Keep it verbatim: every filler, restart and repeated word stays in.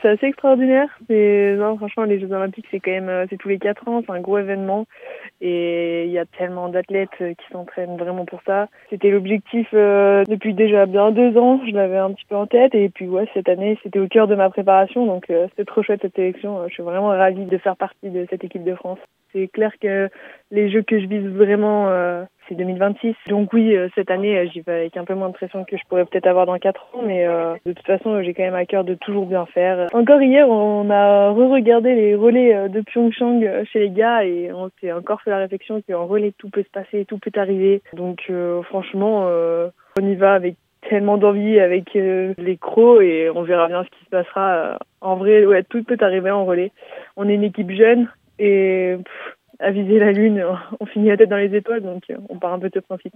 c'est assez extraordinaire. C'est, non, franchement, les Jeux Olympiques, c'est quand même, euh, c'est tous les quatre ans, c'est un gros événement. Et il y a tellement d'athlètes euh, qui s'entraînent vraiment pour ça. C'était l'objectif euh, depuis déjà bien deux ans, je l'avais un petit peu en tête. Et puis ouais, cette année, c'était au cœur de ma préparation. Donc euh, c'était trop chouette cette sélection. Je suis vraiment ravie de faire partie de cette équipe de France. C'est clair que les Jeux que je vise vraiment, euh, c'est deux mille vingt-six. Donc oui, euh, cette année, euh, j'y vais avec un peu moins de pression que je pourrais peut-être avoir dans quatre ans. Mais euh, de toute façon, j'ai quand même à cœur de toujours bien faire. Encore hier, on a re-regardé les relais de Pyeongchang chez les gars et on s'est encore fait la réflexion qu'en relais, tout peut se passer, tout peut arriver. Donc euh, franchement, euh, on y va avec tellement d'envie avec euh, les crocs et on verra bien ce qui se passera. Euh, en vrai, ouais, tout peut arriver en relais. On est une équipe jeune et pff, à viser la lune, on finit la tête dans les étoiles, donc euh, on part un peu de ce principe.